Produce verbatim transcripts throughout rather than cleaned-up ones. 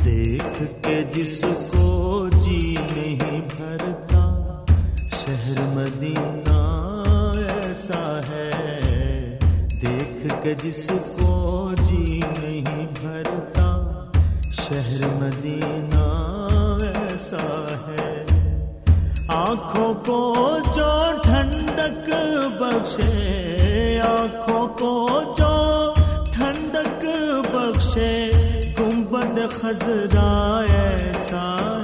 دیکھ کے جس کو جی نہیں بھرتا، شہر مدینہ ایسا ہے، دیکھ کے جس کو جی نہیں بھرتا، شہر مدینہ ایسا ہے۔ آنکھوں کو جو ٹھنڈک بخشے، آنکھوں کو جو ٹھنڈک بخشے، گنبد خضرا ایسا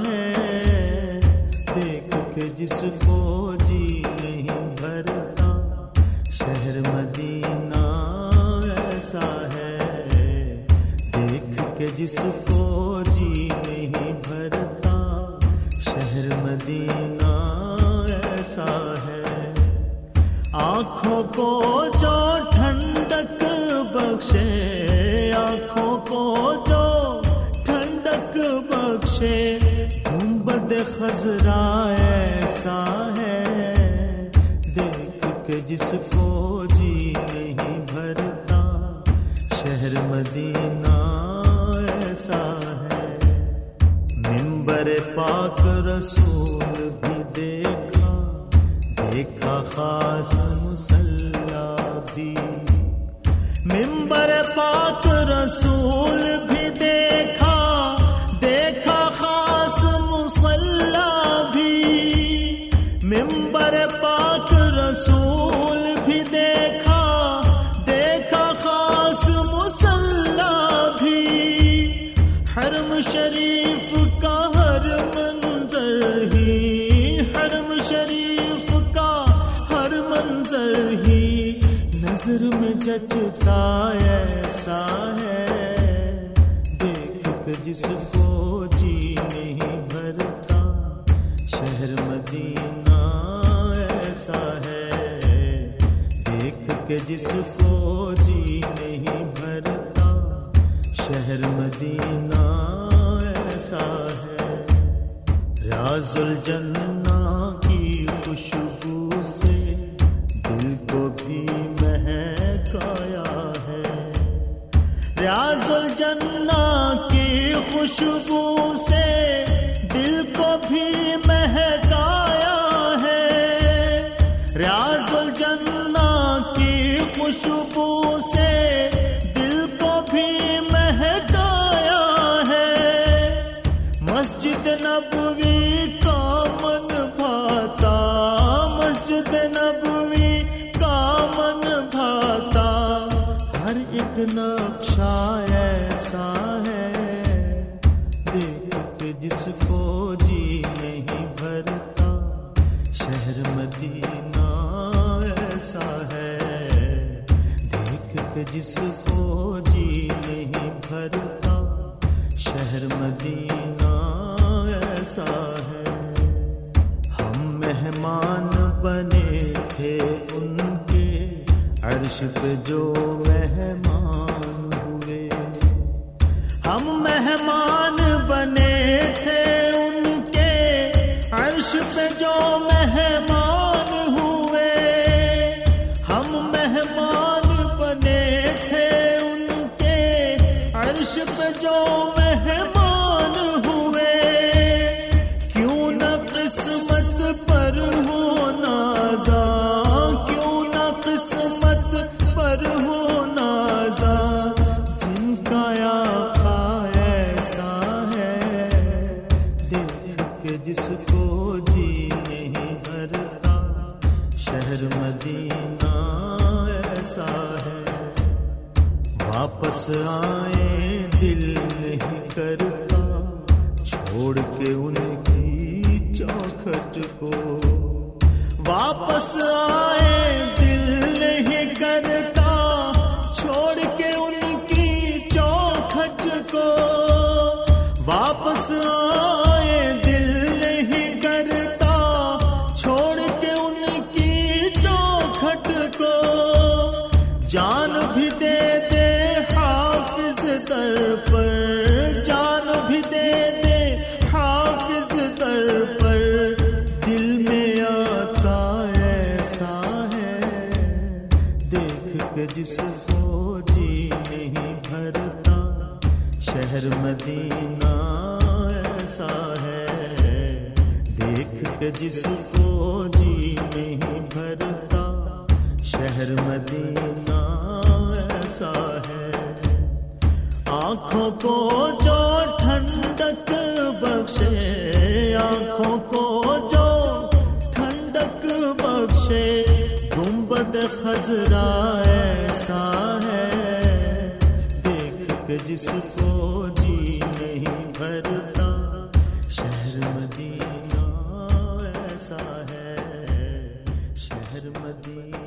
ہے، دیکھ کے جس کو جی نہیں بھرتا، شہر مدینہ ایسا ہے، دیکھ کے جس کو جی نہیں بھرتا، شہر مدینہ ایسا ہے۔ آنکھوں کو جو ٹھنڈک بخشے، آنکھوں کو جو ٹھنڈک بخشے، گنبد خضرا ایسا ہے، دیکھ کے جس کو جی نہیں بھرتا، شہر مدینہ ایسا ہے۔ منبر پاک رسول بھی دیکھا، دیکھا خاص مصلی بھی، منبر پاک رسول بھی دیکھا، دیکھا خاص مصلی بھی، منبر پاک رسول بھی دیکھا، دیکھا خاص مصلی بھی، حرم شریف کا ہر منظر ہی، حرم شریف کا ہر منظر ہی، نظر میں جچتا ایسا ہے، دیکھ کے جس کو جی نہیں بھرتا، شہر مدینہ ایسا ہے، دیکھ کے جس کو جی نہیں بھرتا، شہر مدینہ ایسا ہے۔ ریاض الجنہ کی خوشبو سے دل کو بھی مہکایا ہے، ریاض الجنہ کی خوشبو سے دل کو بھی مہکایا ہے، ریاض الجنہ کی خوشبو سے دل کو بھی مہکایا ہے، مسجد نبوی کا من بھاتا، مسجد نبوی کا من بھاتا، ہر ایک نقشہ ایسا ہے، دیکھ کے جس کو جی نہیں بھرتا، شہر مدینہ ایسا ہے، دیکھ کے جس کو جی نہیں بھرتا، شہر مدینہ ایسا ہے۔ ہم مہمان بنے تھے ان کے، عرش پہ جو مہمان ہوئے، ہم مہمان بنے تھے ان کے، عرش پہ جو مہمان ہوئے، ہم مہمان بنے تھے ان کے، عرش پہ جو مہمان ہوئے، کیوں نہ قسمت پر ہو نازا، کیوں نہ قسمت پر ہو نازا، جن کا آقا ایسا ہے، دیکھ کے جس کو جی نہیں بھرتا، شہر مدینہ ایسا ہے۔ واپس آئیں دل نہیں کرتا، چھوڑ کے ان کی چوکھٹ کو، واپس آئیں دل نہیں کرتا، چھوڑ کے ان کی چوکھٹ کو، واپس آئیں دل نہیں کرتا، چھوڑ کے ان کی چوکھٹ کو، جان بھی دے دے حافظ در پر، جان بھی دے دے حافظ در پر، دل میں آتا ایسا ہے، دیکھ کے جس کو جی نہیں بھرتا، شہر شہر مدینہ ایسا ہے، دیکھ کے جس کو جی نہیں بھرتا، شہر مدینہ ایسا ہے۔ آنکھوں کو جو ٹھنڈک بخشے، آنکھوں کو جو ٹھنڈک بخشے، گنبد خضرا ایسا ہے، دیکھ کے جس کو جی نہیں بھرتا، شہر مدینہ ایسا ہے، شہر مدینہ